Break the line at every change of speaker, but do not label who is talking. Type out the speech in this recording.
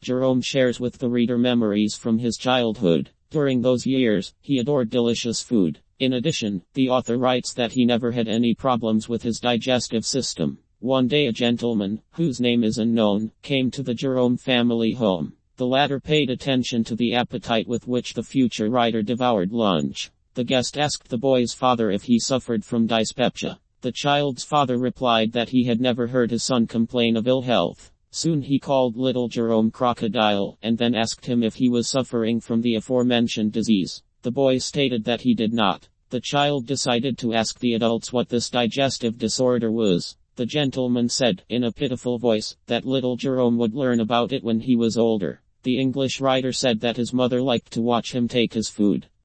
Jerome shares with the reader memories from his childhood. During those years, he adored delicious food. In addition, the author writes that he never had any problems with his digestive system. One day a gentleman, whose name is unknown, came to the Jerome family home. The latter paid attention to the appetite with which the future writer devoured lunch. The guest asked the boy's father if he suffered from dyspepsia. The child's father replied that he had never heard his son complain of ill health. Soon he called little Jerome Crocodile, and then asked him if he was suffering from the aforementioned disease. The boy stated that he did not. The child decided to ask the adults what this digestive disorder was. The gentleman said, in a pitiful voice, that little Jerome would learn about it when he was older. The English writer said that his mother liked to watch him take his food.